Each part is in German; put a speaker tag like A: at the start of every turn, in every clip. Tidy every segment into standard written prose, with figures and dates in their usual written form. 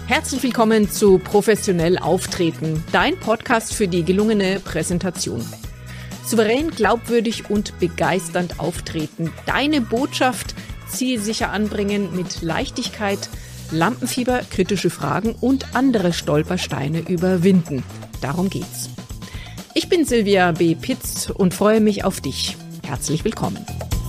A: Herzlich willkommen zu Professionell Auftreten, dein Podcast für die gelungene Präsentation. Souverän, glaubwürdig und begeisternd auftreten, deine Botschaft zielsicher anbringen mit Leichtigkeit, Lampenfieber, kritische Fragen und andere Stolpersteine überwinden. Darum geht's. Ich bin Silvia B. Pitz und freue mich auf dich. Herzlich willkommen.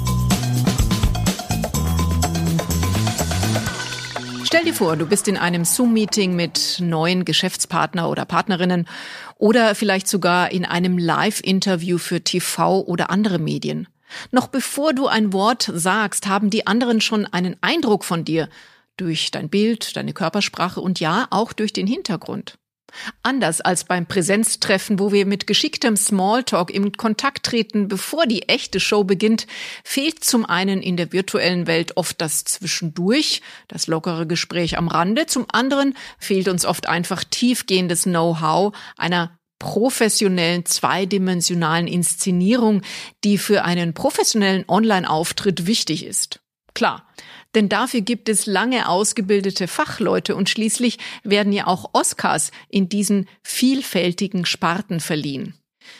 A: Stell dir vor, du bist in einem Zoom-Meeting mit neuen Geschäftspartner oder Partnerinnen oder vielleicht sogar in einem Live-Interview für TV oder andere Medien. Noch bevor du ein Wort sagst, haben die anderen schon einen Eindruck von dir durch dein Bild, deine Körpersprache und ja, auch durch den Hintergrund. Anders als beim Präsenztreffen, wo wir mit geschicktem Smalltalk in Kontakt treten, bevor die echte Show beginnt, fehlt zum einen in der virtuellen Welt oft das Zwischendurch, das lockere Gespräch am Rande, zum anderen fehlt uns oft einfach tiefgehendes Know-how einer professionellen, zweidimensionalen Inszenierung, die für einen professionellen Online-Auftritt wichtig ist. Klar. Denn dafür gibt es lange ausgebildete Fachleute und schließlich werden ja auch Oscars in diesen vielfältigen Sparten verliehen.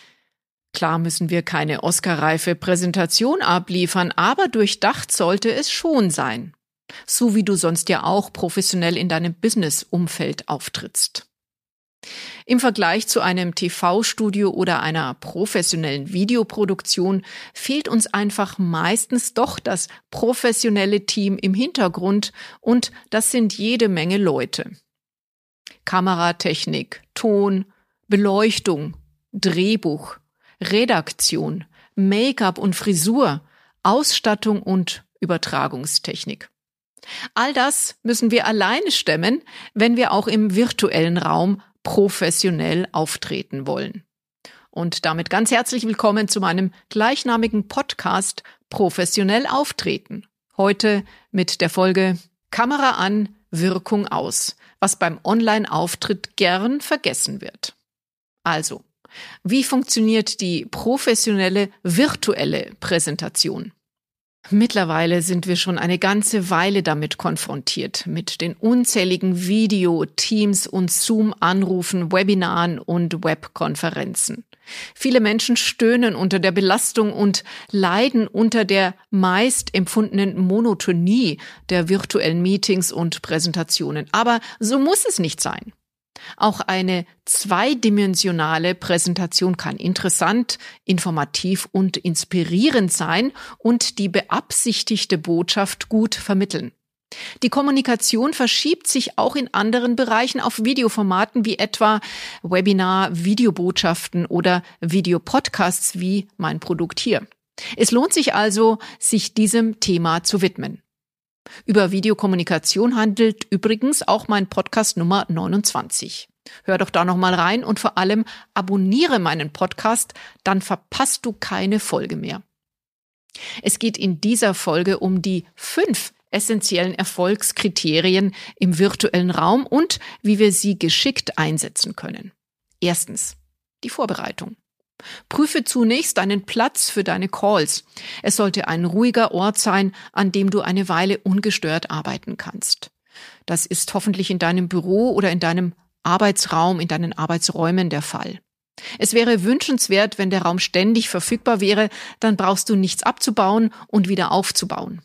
A: Klar müssen wir keine Oscar-reife Präsentation abliefern, aber durchdacht sollte es schon sein. So wie du sonst ja auch professionell in deinem Business-Umfeld auftrittst. Im Vergleich zu einem TV-Studio oder einer professionellen Videoproduktion fehlt uns einfach meistens doch das professionelle Team im Hintergrund und das sind jede Menge Leute. Kameratechnik, Ton, Beleuchtung, Drehbuch, Redaktion, Make-up und Frisur, Ausstattung und Übertragungstechnik. All das müssen wir alleine stemmen, wenn wir auch im virtuellen Raum professionell auftreten wollen. Und damit ganz herzlich willkommen zu meinem gleichnamigen Podcast Professionell Auftreten. Heute mit der Folge Kamera an, Wirkung aus, was beim Online-Auftritt gern vergessen wird. Also, wie funktioniert die professionelle virtuelle Präsentation? Mittlerweile sind wir schon eine ganze Weile damit konfrontiert, mit den unzähligen Video-, Teams- und Zoom-Anrufen, Webinaren und Webkonferenzen. Viele Menschen stöhnen unter der Belastung und leiden unter der meist empfundenen Monotonie der virtuellen Meetings und Präsentationen. Aber so muss es nicht sein. Auch eine zweidimensionale Präsentation kann interessant, informativ und inspirierend sein und die beabsichtigte Botschaft gut vermitteln. Die Kommunikation verschiebt sich auch in anderen Bereichen auf Videoformaten wie etwa Webinar, Videobotschaften oder Videopodcasts wie mein Produkt hier. Es lohnt sich also, sich diesem Thema zu widmen. Über Videokommunikation handelt übrigens auch mein Podcast Nummer 29. Hör doch da nochmal rein und vor allem abonniere meinen Podcast, dann verpasst du keine Folge mehr. Es geht in dieser Folge um die 5 essentiellen Erfolgskriterien im virtuellen Raum und wie wir sie geschickt einsetzen können. Erstens, die Vorbereitung. Prüfe zunächst deinen Platz für deine Calls. Es sollte ein ruhiger Ort sein, an dem du eine Weile ungestört arbeiten kannst. Das ist hoffentlich in deinem Büro oder in deinem Arbeitsraum, in deinen Arbeitsräumen der Fall. Es wäre wünschenswert, wenn der Raum ständig verfügbar wäre, dann brauchst du nichts abzubauen und wieder aufzubauen.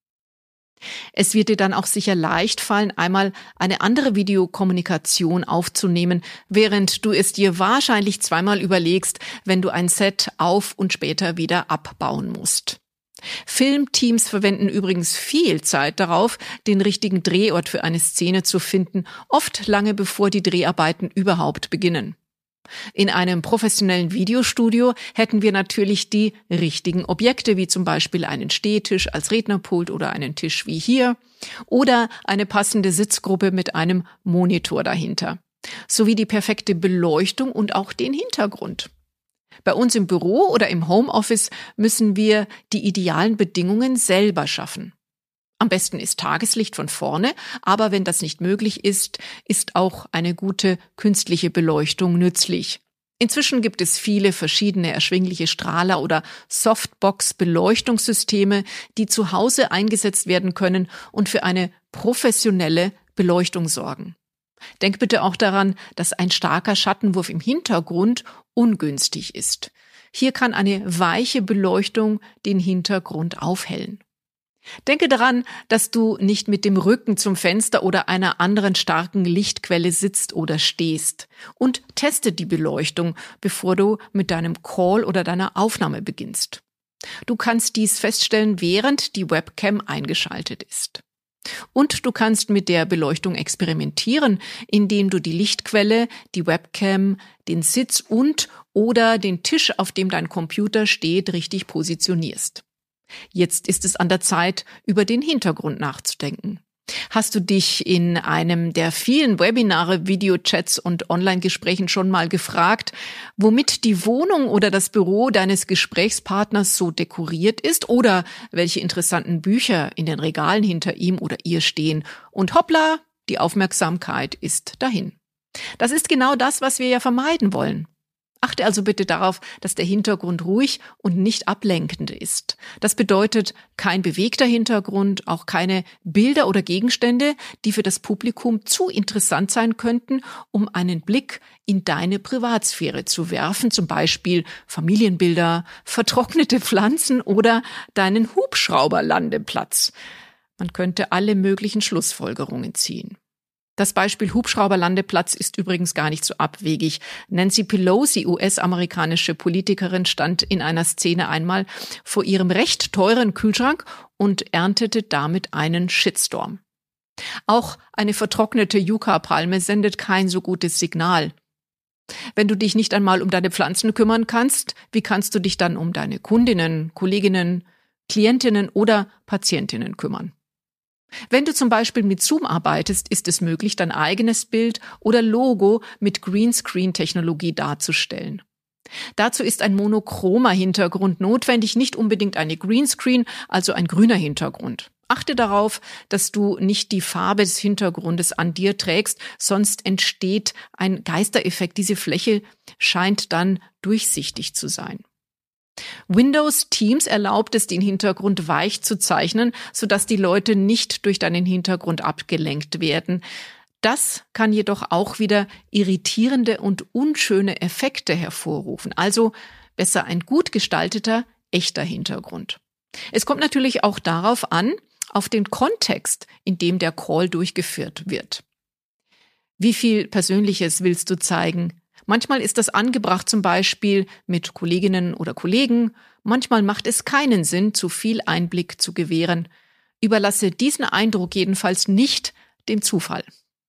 A: Es wird dir dann auch sicher leicht fallen, einmal eine andere Videokommunikation aufzunehmen, während du es dir wahrscheinlich zweimal überlegst, wenn du ein Set auf und später wieder abbauen musst. Filmteams verwenden übrigens viel Zeit darauf, den richtigen Drehort für eine Szene zu finden, oft lange bevor die Dreharbeiten überhaupt beginnen. In einem professionellen Videostudio hätten wir natürlich die richtigen Objekte, wie zum Beispiel einen Stehtisch als Rednerpult oder einen Tisch wie hier oder eine passende Sitzgruppe mit einem Monitor dahinter, sowie die perfekte Beleuchtung und auch den Hintergrund. Bei uns im Büro oder im Homeoffice müssen wir die idealen Bedingungen selber schaffen. Am besten ist Tageslicht von vorne, aber wenn das nicht möglich ist, ist auch eine gute künstliche Beleuchtung nützlich. Inzwischen gibt es viele verschiedene erschwingliche Strahler oder Softbox-Beleuchtungssysteme, die zu Hause eingesetzt werden können und für eine professionelle Beleuchtung sorgen. Denk bitte auch daran, dass ein starker Schattenwurf im Hintergrund ungünstig ist. Hier kann eine weiche Beleuchtung den Hintergrund aufhellen. Denke daran, dass du nicht mit dem Rücken zum Fenster oder einer anderen starken Lichtquelle sitzt oder stehst. Und teste die Beleuchtung, bevor du mit deinem Call oder deiner Aufnahme beginnst. Du kannst dies feststellen, während die Webcam eingeschaltet ist. Und du kannst mit der Beleuchtung experimentieren, indem du die Lichtquelle, die Webcam, den Sitz oder den Tisch, auf dem dein Computer steht, richtig positionierst. Jetzt ist es an der Zeit, über den Hintergrund nachzudenken. Hast du dich in einem der vielen Webinare, Videochats und Online-Gesprächen schon mal gefragt, womit die Wohnung oder das Büro deines Gesprächspartners so dekoriert ist oder welche interessanten Bücher in den Regalen hinter ihm oder ihr stehen? Und hoppla, die Aufmerksamkeit ist dahin. Das ist genau das, was wir ja vermeiden wollen. Achte also bitte darauf, dass der Hintergrund ruhig und nicht ablenkend ist. Das bedeutet kein bewegter Hintergrund, auch keine Bilder oder Gegenstände, die für das Publikum zu interessant sein könnten, um einen Blick in deine Privatsphäre zu werfen, zum Beispiel Familienbilder, vertrocknete Pflanzen oder deinen Hubschrauberlandeplatz. Man könnte alle möglichen Schlussfolgerungen ziehen. Das Beispiel Hubschrauberlandeplatz ist übrigens gar nicht so abwegig. Nancy Pelosi, US-amerikanische Politikerin, stand in einer Szene einmal vor ihrem recht teuren Kühlschrank und erntete damit einen Shitstorm. Auch eine vertrocknete Yucca-Palme sendet kein so gutes Signal. Wenn du dich nicht einmal um deine Pflanzen kümmern kannst, wie kannst du dich dann um deine Kundinnen, Kolleginnen, Klientinnen oder Patientinnen kümmern? Wenn du zum Beispiel mit Zoom arbeitest, ist es möglich, dein eigenes Bild oder Logo mit Greenscreen-Technologie darzustellen. Dazu ist ein monochromer Hintergrund notwendig, nicht unbedingt eine Greenscreen, also ein grüner Hintergrund. Achte darauf, dass du nicht die Farbe des Hintergrundes an dir trägst, sonst entsteht ein Geistereffekt. Diese Fläche scheint dann durchsichtig zu sein. Windows Teams erlaubt es, den Hintergrund weich zu zeichnen, sodass die Leute nicht durch deinen Hintergrund abgelenkt werden. Das kann jedoch auch wieder irritierende und unschöne Effekte hervorrufen. Also besser ein gut gestalteter, echter Hintergrund. Es kommt natürlich auch darauf an, auf den Kontext, in dem der Call durchgeführt wird. Wie viel Persönliches willst du zeigen? Manchmal ist das angebracht, zum Beispiel mit Kolleginnen oder Kollegen. Manchmal macht es keinen Sinn, zu viel Einblick zu gewähren. Überlasse diesen Eindruck jedenfalls nicht dem Zufall.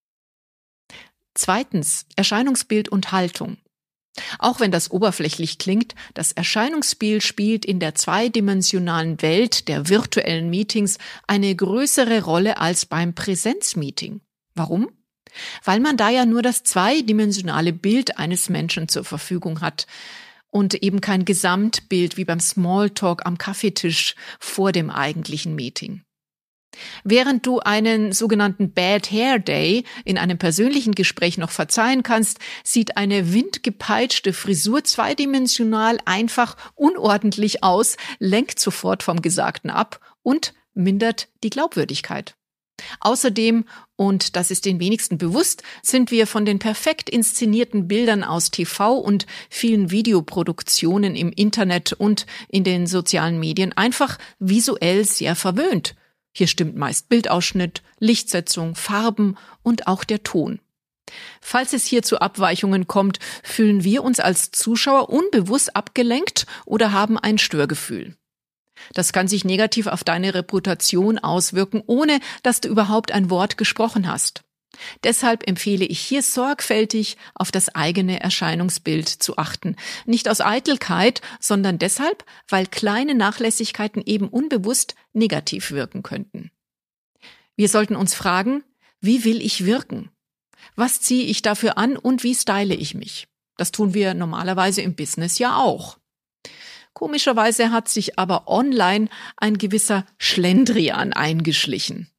A: Zweitens, Erscheinungsbild und Haltung. Auch wenn das oberflächlich klingt, das Erscheinungsbild spielt in der zweidimensionalen Welt der virtuellen Meetings eine größere Rolle als beim Präsenzmeeting. Warum? Weil man da ja nur das zweidimensionale Bild eines Menschen zur Verfügung hat und eben kein Gesamtbild wie beim Smalltalk am Kaffeetisch vor dem eigentlichen Meeting. Während du einen sogenannten Bad Hair Day in einem persönlichen Gespräch noch verzeihen kannst, sieht eine windgepeitschte Frisur zweidimensional einfach unordentlich aus, lenkt sofort vom Gesagten ab und mindert die Glaubwürdigkeit. Außerdem, und das ist den wenigsten bewusst, sind wir von den perfekt inszenierten Bildern aus TV und vielen Videoproduktionen im Internet und in den sozialen Medien einfach visuell sehr verwöhnt. Hier stimmt meist Bildausschnitt, Lichtsetzung, Farben und auch der Ton. Falls es hier zu Abweichungen kommt, fühlen wir uns als Zuschauer unbewusst abgelenkt oder haben ein Störgefühl. Das kann sich negativ auf deine Reputation auswirken, ohne dass du überhaupt ein Wort gesprochen hast. Deshalb empfehle ich hier sorgfältig auf das eigene Erscheinungsbild zu achten. Nicht aus Eitelkeit, sondern deshalb, weil kleine Nachlässigkeiten eben unbewusst negativ wirken könnten. Wir sollten uns fragen, wie will ich wirken? Was ziehe ich dafür an und wie style ich mich? Das tun wir normalerweise im Business ja auch. Komischerweise hat sich aber online ein gewisser Schlendrian eingeschlichen.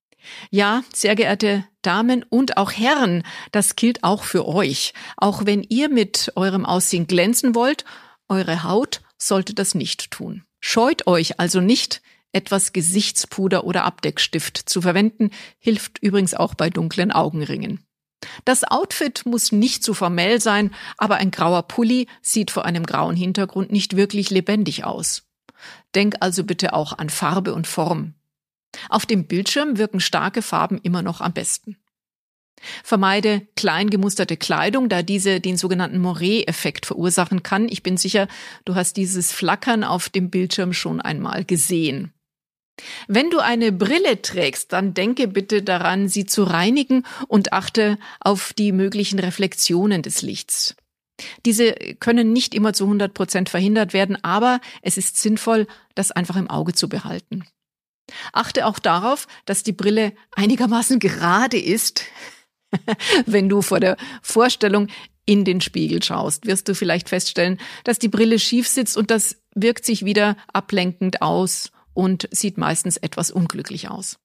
A: Ja, sehr geehrte Damen und auch Herren, das gilt auch für euch. Auch wenn ihr mit eurem Aussehen glänzen wollt, eure Haut sollte das nicht tun. Scheut euch also nicht, etwas Gesichtspuder oder Abdeckstift zu verwenden, hilft übrigens auch bei dunklen Augenringen. Das Outfit muss nicht zu formell sein, aber ein grauer Pulli sieht vor einem grauen Hintergrund nicht wirklich lebendig aus. Denk also bitte auch an Farbe und Form. Auf dem Bildschirm wirken starke Farben immer noch am besten. Vermeide klein gemusterte Kleidung, da diese den sogenannten Moiré-Effekt verursachen kann. Ich bin sicher, du hast dieses Flackern auf dem Bildschirm schon einmal gesehen. Wenn du eine Brille trägst, dann denke bitte daran, sie zu reinigen und achte auf die möglichen Reflexionen des Lichts. Diese können nicht immer zu 100% verhindert werden, aber es ist sinnvoll, das einfach im Auge zu behalten. Achte auch darauf, dass die Brille einigermaßen gerade ist. Wenn du vor der Vorstellung in den Spiegel schaust, wirst du vielleicht feststellen, dass die Brille schief sitzt und das wirkt sich wieder ablenkend aus und sieht meistens etwas unglücklich aus.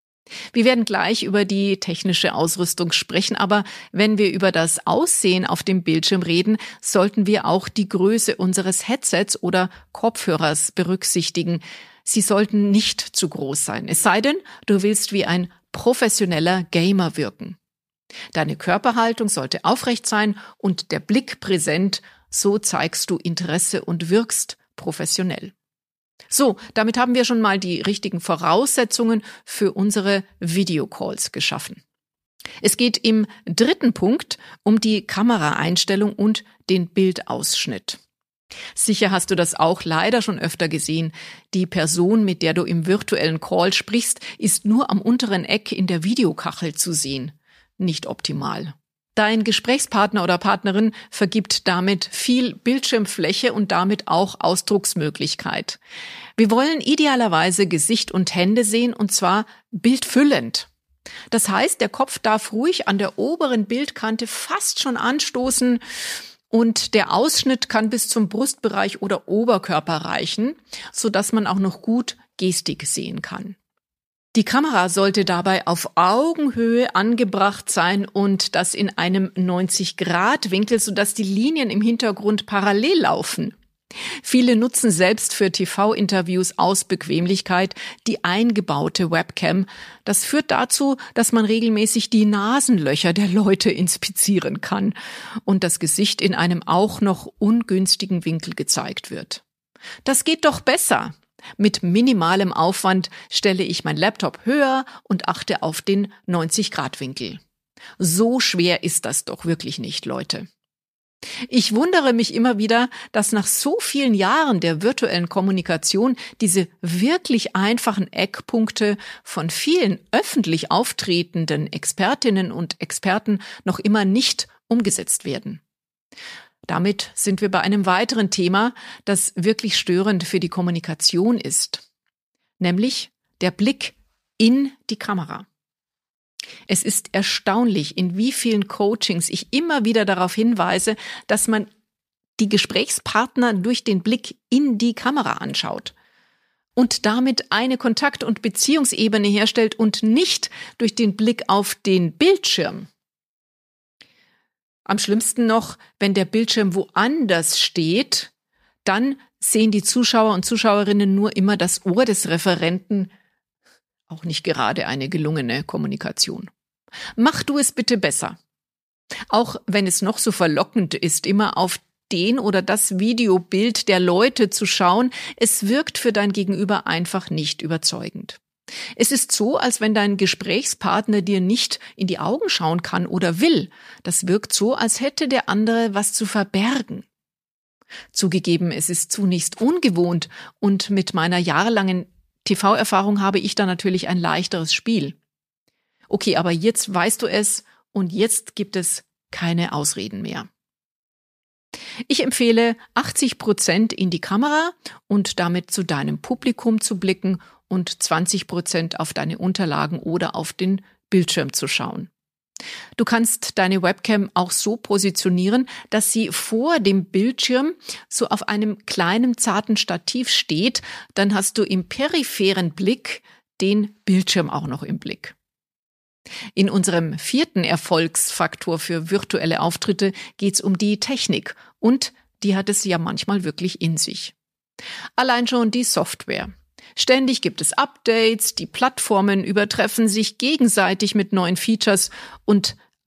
A: Wir werden gleich über die technische Ausrüstung sprechen, aber wenn wir über das Aussehen auf dem Bildschirm reden, sollten wir auch die Größe unseres Headsets oder Kopfhörers berücksichtigen. Sie sollten nicht zu groß sein, es sei denn, du willst wie ein professioneller Gamer wirken. Deine Körperhaltung sollte aufrecht sein und der Blick präsent, so zeigst du Interesse und wirkst professionell. So, damit haben wir schon mal die richtigen Voraussetzungen für unsere Videocalls geschaffen. Es geht im dritten Punkt um die Kameraeinstellung und den Bildausschnitt. Sicher hast du das auch leider schon öfter gesehen. Die Person, mit der du im virtuellen Call sprichst, ist nur am unteren Eck in der Videokachel zu sehen. Nicht optimal. Dein Gesprächspartner oder Partnerin vergibt damit viel Bildschirmfläche und damit auch Ausdrucksmöglichkeit. Wir wollen idealerweise Gesicht und Hände sehen und zwar bildfüllend. Das heißt, der Kopf darf ruhig an der oberen Bildkante fast schon anstoßen und der Ausschnitt kann bis zum Brustbereich oder Oberkörper reichen, sodass man auch noch gut Gestik sehen kann. Die Kamera sollte dabei auf Augenhöhe angebracht sein und das in einem 90-Grad-Winkel, sodass die Linien im Hintergrund parallel laufen. Viele nutzen selbst für TV-Interviews aus Bequemlichkeit die eingebaute Webcam. Das führt dazu, dass man regelmäßig die Nasenlöcher der Leute inspizieren kann und das Gesicht in einem auch noch ungünstigen Winkel gezeigt wird. Das geht doch besser. Mit minimalem Aufwand stelle ich mein Laptop höher und achte auf den 90-Grad-Winkel. So schwer ist das doch wirklich nicht, Leute. Ich wundere mich immer wieder, dass nach so vielen Jahren der virtuellen Kommunikation diese wirklich einfachen Eckpunkte von vielen öffentlich auftretenden Expertinnen und Experten noch immer nicht umgesetzt werden. Damit sind wir bei einem weiteren Thema, das wirklich störend für die Kommunikation ist, nämlich der Blick in die Kamera. Es ist erstaunlich, in wie vielen Coachings ich immer wieder darauf hinweise, dass man die Gesprächspartner durch den Blick in die Kamera anschaut und damit eine Kontakt- und Beziehungsebene herstellt und nicht durch den Blick auf den Bildschirm. Am schlimmsten noch, wenn der Bildschirm woanders steht, dann sehen die Zuschauer und Zuschauerinnen nur immer das Ohr des Referenten. Auch nicht gerade eine gelungene Kommunikation. Mach du es bitte besser. Auch wenn es noch so verlockend ist, immer auf den oder das Videobild der Leute zu schauen, es wirkt für dein Gegenüber einfach nicht überzeugend. Es ist so, als wenn dein Gesprächspartner dir nicht in die Augen schauen kann oder will. Das wirkt so, als hätte der andere was zu verbergen. Zugegeben, es ist zunächst ungewohnt und mit meiner jahrelangen TV-Erfahrung habe ich da natürlich ein leichteres Spiel. Okay, aber jetzt weißt du es und jetzt gibt es keine Ausreden mehr. Ich empfehle, 80% in die Kamera und damit zu deinem Publikum zu blicken und 20% auf deine Unterlagen oder auf den Bildschirm zu schauen. Du kannst deine Webcam auch so positionieren, dass sie vor dem Bildschirm so auf einem kleinen, zarten Stativ steht. Dann hast du im peripheren Blick den Bildschirm auch noch im Blick. In unserem 4. Erfolgsfaktor für virtuelle Auftritte geht es um die Technik und die hat es ja manchmal wirklich in sich. Allein schon die Software. Ständig gibt es Updates, die Plattformen übertreffen sich gegenseitig mit neuen Features und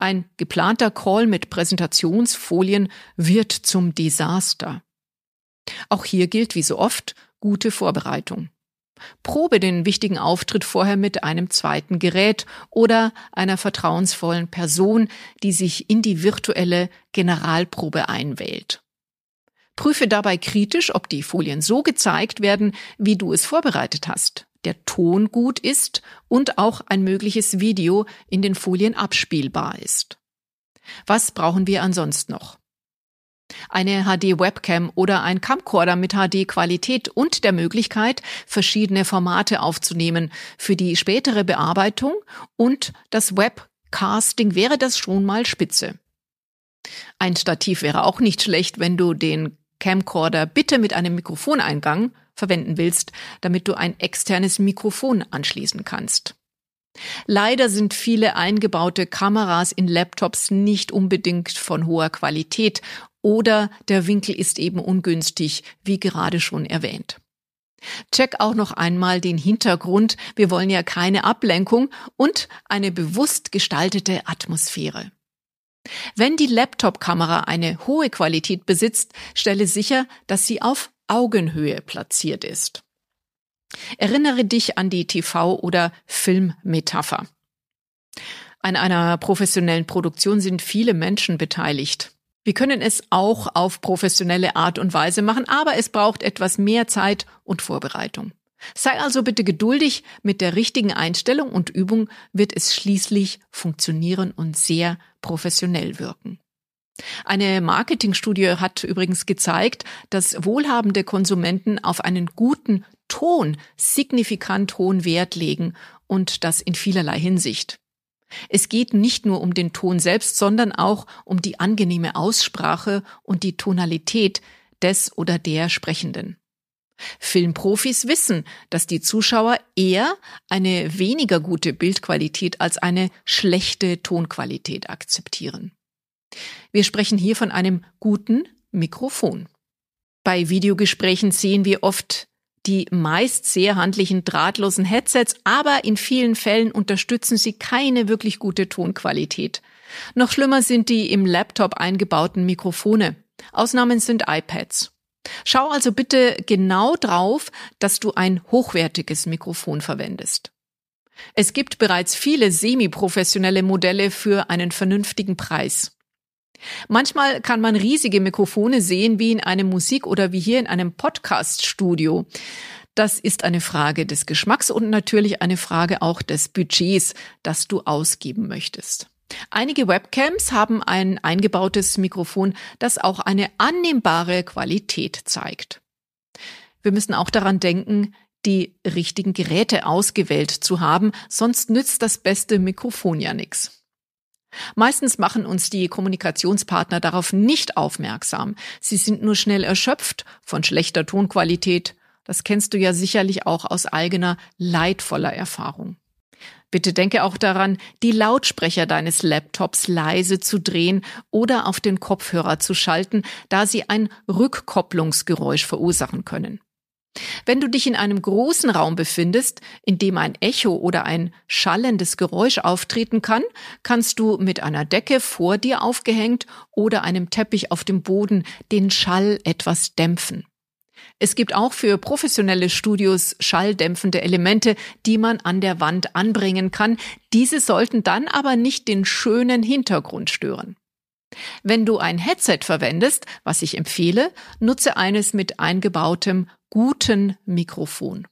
A: Ein geplanter Call mit Präsentationsfolien wird zum Desaster. Auch hier gilt wie so oft gute Vorbereitung. Probe den wichtigen Auftritt vorher mit einem zweiten Gerät oder einer vertrauensvollen Person, die sich in die virtuelle Generalprobe einwählt. Prüfe dabei kritisch, ob die Folien so gezeigt werden, wie du es vorbereitet hast, der Ton gut ist und auch ein mögliches Video in den Folien abspielbar ist. Was brauchen wir ansonsten noch? Eine HD-Webcam oder ein Camcorder mit HD-Qualität und der Möglichkeit, verschiedene Formate aufzunehmen für die spätere Bearbeitung und das Webcasting wäre das schon mal spitze. Ein Stativ wäre auch nicht schlecht, wenn du den Camcorder bitte mit einem Mikrofoneingang verwenden willst, damit du ein externes Mikrofon anschließen kannst. Leider sind viele eingebaute Kameras in Laptops nicht unbedingt von hoher Qualität oder der Winkel ist eben ungünstig, wie gerade schon erwähnt. Check auch noch einmal den Hintergrund, wir wollen ja keine Ablenkung und eine bewusst gestaltete Atmosphäre. Wenn die Laptop-Kamera eine hohe Qualität besitzt, stelle sicher, dass sie auf Augenhöhe platziert ist. Erinnere dich an die TV- oder Filmmetapher. An einer professionellen Produktion sind viele Menschen beteiligt. Wir können es auch auf professionelle Art und Weise machen, aber es braucht etwas mehr Zeit und Vorbereitung. Sei also bitte geduldig, mit der richtigen Einstellung und Übung wird es schließlich funktionieren und sehr professionell wirken. Eine Marketingstudie hat übrigens gezeigt, dass wohlhabende Konsumenten auf einen guten Ton signifikant hohen Wert legen und das in vielerlei Hinsicht. Es geht nicht nur um den Ton selbst, sondern auch um die angenehme Aussprache und die Tonalität des oder der Sprechenden. Filmprofis wissen, dass die Zuschauer eher eine weniger gute Bildqualität als eine schlechte Tonqualität akzeptieren. Wir sprechen hier von einem guten Mikrofon. Bei Videogesprächen sehen wir oft die meist sehr handlichen drahtlosen Headsets, aber in vielen Fällen unterstützen sie keine wirklich gute Tonqualität. Noch schlimmer sind die im Laptop eingebauten Mikrofone. Ausnahmen sind iPads. Schau also bitte genau drauf, dass du ein hochwertiges Mikrofon verwendest. Es gibt bereits viele semi-professionelle Modelle für einen vernünftigen Preis. Manchmal kann man riesige Mikrofone sehen, wie in einem Musik- oder wie hier in einem Podcast-Studio. Das ist eine Frage des Geschmacks und natürlich eine Frage auch des Budgets, das du ausgeben möchtest. Einige Webcams haben ein eingebautes Mikrofon, das auch eine annehmbare Qualität zeigt. Wir müssen auch daran denken, die richtigen Geräte ausgewählt zu haben, sonst nützt das beste Mikrofon ja nichts. Meistens machen uns die Kommunikationspartner darauf nicht aufmerksam. Sie sind nur schnell erschöpft von schlechter Tonqualität. Das kennst du ja sicherlich auch aus eigener leidvoller Erfahrung. Bitte denke auch daran, die Lautsprecher deines Laptops leise zu drehen oder auf den Kopfhörer zu schalten, da sie ein Rückkopplungsgeräusch verursachen können. Wenn du dich in einem großen Raum befindest, in dem ein Echo oder ein schallendes Geräusch auftreten kann, kannst du mit einer Decke vor dir aufgehängt oder einem Teppich auf dem Boden den Schall etwas dämpfen. Es gibt auch für professionelle Studios schalldämpfende Elemente, die man an der Wand anbringen kann. Diese sollten dann aber nicht den schönen Hintergrund stören. Wenn du ein Headset verwendest, was ich empfehle, nutze eines mit eingebautem guten Mikrofon.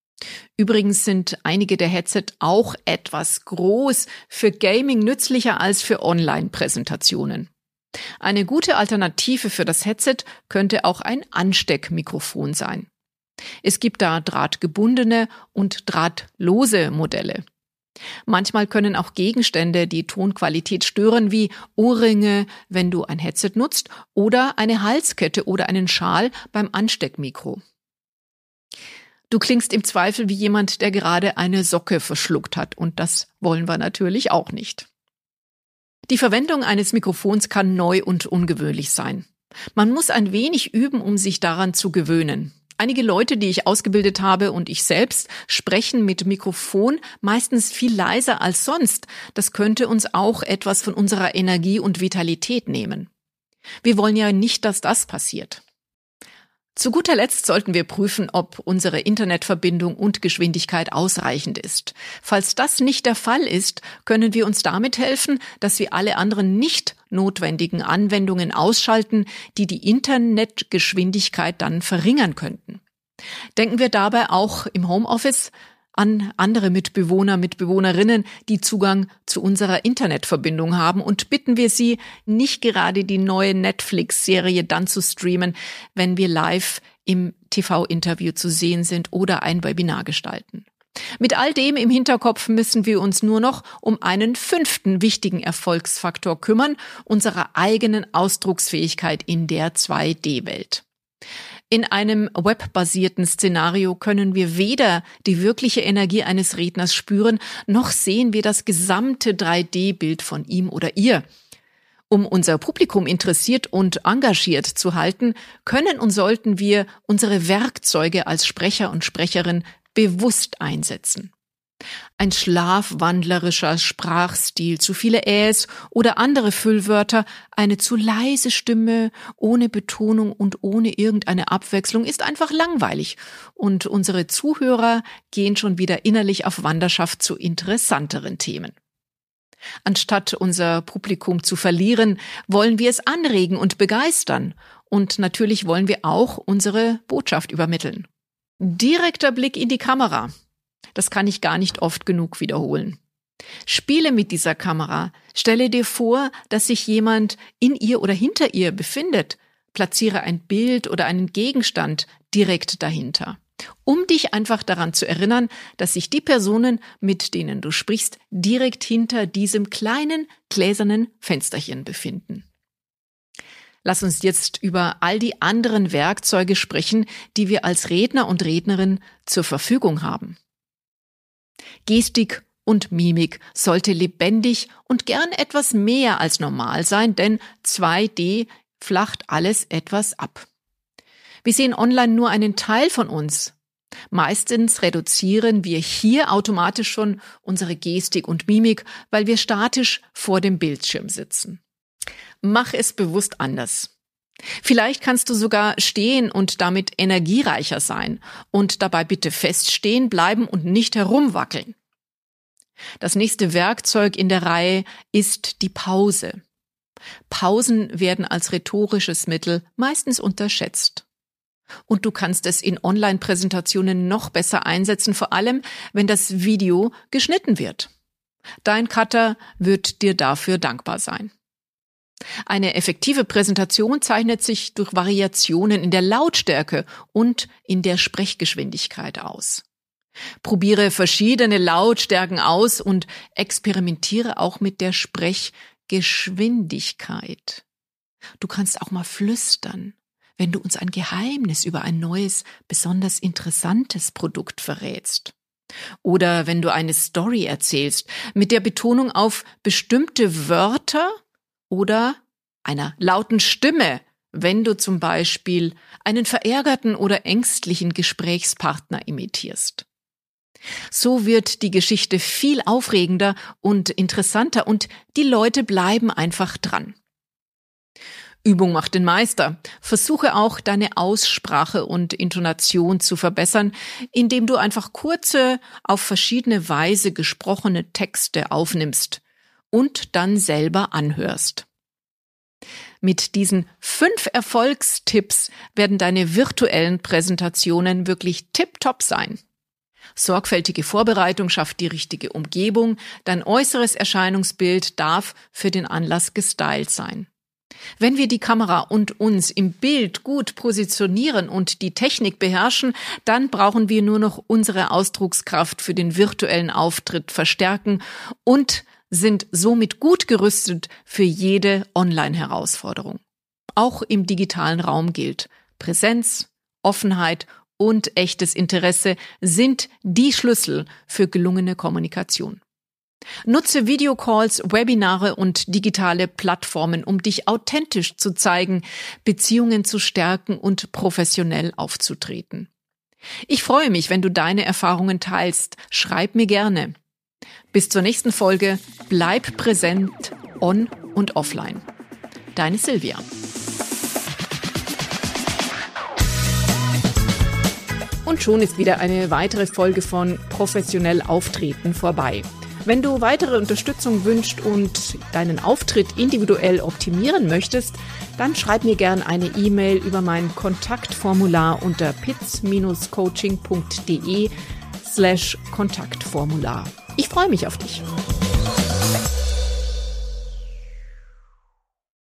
A: Übrigens sind einige der Headset auch etwas groß, für Gaming nützlicher als für Online-Präsentationen. Eine gute Alternative für das Headset könnte auch ein Ansteckmikrofon sein. Es gibt da drahtgebundene und drahtlose Modelle. Manchmal können auch Gegenstände die Tonqualität stören, wie Ohrringe, wenn du ein Headset nutzt, oder eine Halskette oder einen Schal beim Ansteckmikro. Du klingst im Zweifel wie jemand, der gerade eine Socke verschluckt hat, und das wollen wir natürlich auch nicht. Die Verwendung eines Mikrofons kann neu und ungewöhnlich sein. Man muss ein wenig üben, um sich daran zu gewöhnen. Einige Leute, die ich ausgebildet habe und ich selbst, sprechen mit Mikrofon meistens viel leiser als sonst. Das könnte uns auch etwas von unserer Energie und Vitalität nehmen. Wir wollen ja nicht, dass das passiert. Zu guter Letzt sollten wir prüfen, ob unsere Internetverbindung und Geschwindigkeit ausreichend ist. Falls das nicht der Fall ist, können wir uns damit helfen, dass wir alle anderen nicht notwendigen Anwendungen ausschalten, die die Internetgeschwindigkeit dann verringern könnten. Denken wir dabei auch im Homeoffice an andere Mitbewohner, Mitbewohnerinnen, die Zugang zu unserer Internetverbindung haben, und bitten wir sie, nicht gerade die neue Netflix-Serie dann zu streamen, wenn wir live im TV-Interview zu sehen sind oder ein Webinar gestalten. Mit all dem im Hinterkopf müssen wir uns nur noch um einen 5. wichtigen Erfolgsfaktor kümmern, unserer eigenen Ausdrucksfähigkeit in der 2D-Welt. In einem webbasierten Szenario können wir weder die wirkliche Energie eines Redners spüren, noch sehen wir das gesamte 3D-Bild von ihm oder ihr. Um unser Publikum interessiert und engagiert zu halten, können und sollten wir unsere Werkzeuge als Sprecher und Sprecherin bewusst einsetzen. Ein schlafwandlerischer Sprachstil, zu viele Äs oder andere Füllwörter, eine zu leise Stimme, ohne Betonung und ohne irgendeine Abwechslung ist einfach langweilig. Und unsere Zuhörer gehen schon wieder innerlich auf Wanderschaft zu interessanteren Themen. Anstatt unser Publikum zu verlieren, wollen wir es anregen und begeistern. Und natürlich wollen wir auch unsere Botschaft übermitteln. Direkter Blick in die Kamera. Das kann ich gar nicht oft genug wiederholen. Spiele mit dieser Kamera. Stelle dir vor, dass sich jemand in ihr oder hinter ihr befindet. Platziere ein Bild oder einen Gegenstand direkt dahinter, um dich einfach daran zu erinnern, dass sich die Personen, mit denen du sprichst, direkt hinter diesem kleinen gläsernen Fensterchen befinden. Lass uns jetzt über all die anderen Werkzeuge sprechen, die wir als Redner und Rednerin zur Verfügung haben. Gestik und Mimik sollte lebendig und gern etwas mehr als normal sein, denn 2D flacht alles etwas ab. Wir sehen online nur einen Teil von uns. Meistens reduzieren wir hier automatisch schon unsere Gestik und Mimik, weil wir statisch vor dem Bildschirm sitzen. Mach es bewusst anders. Vielleicht kannst du sogar stehen und damit energiereicher sein und dabei bitte feststehen bleiben und nicht herumwackeln. Das nächste Werkzeug in der Reihe ist die Pause. Pausen werden als rhetorisches Mittel meistens unterschätzt. Und du kannst es in Online-Präsentationen noch besser einsetzen, vor allem wenn das Video geschnitten wird. Dein Cutter wird dir dafür dankbar sein. Eine effektive Präsentation zeichnet sich durch Variationen in der Lautstärke und in der Sprechgeschwindigkeit aus. Probiere verschiedene Lautstärken aus und experimentiere auch mit der Sprechgeschwindigkeit. Du kannst auch mal flüstern, wenn du uns ein Geheimnis über ein neues, besonders interessantes Produkt verrätst. Oder wenn du eine Story erzählst, mit der Betonung auf bestimmte Wörter oder einer lauten Stimme, wenn du zum Beispiel einen verärgerten oder ängstlichen Gesprächspartner imitierst. So wird die Geschichte viel aufregender und interessanter und die Leute bleiben einfach dran. Übung macht den Meister. Versuche auch deine Aussprache und Intonation zu verbessern, indem du einfach kurze, auf verschiedene Weise gesprochene Texte aufnimmst und dann selber anhörst. Mit diesen 5 Erfolgstipps werden deine virtuellen Präsentationen wirklich tipptopp sein. Sorgfältige Vorbereitung schafft die richtige Umgebung, dein äußeres Erscheinungsbild darf für den Anlass gestylt sein. Wenn wir die Kamera und uns im Bild gut positionieren und die Technik beherrschen, dann brauchen wir nur noch unsere Ausdruckskraft für den virtuellen Auftritt verstärken und sind somit gut gerüstet für jede Online-Herausforderung. Auch im digitalen Raum gilt: Präsenz, Offenheit und echtes Interesse sind die Schlüssel für gelungene Kommunikation. Nutze Videocalls, Webinare und digitale Plattformen, um dich authentisch zu zeigen, Beziehungen zu stärken und professionell aufzutreten. Ich freue mich, wenn du deine Erfahrungen teilst. Schreib mir gerne. Bis zur nächsten Folge. Bleib präsent, on und offline. Deine Silvia. Und schon ist wieder eine weitere Folge von Professionell Auftreten vorbei. Wenn du weitere Unterstützung wünschst und deinen Auftritt individuell optimieren möchtest, dann schreib mir gerne eine E-Mail über mein Kontaktformular unter pitz-coaching.de/Kontaktformular. Ich freue mich auf dich.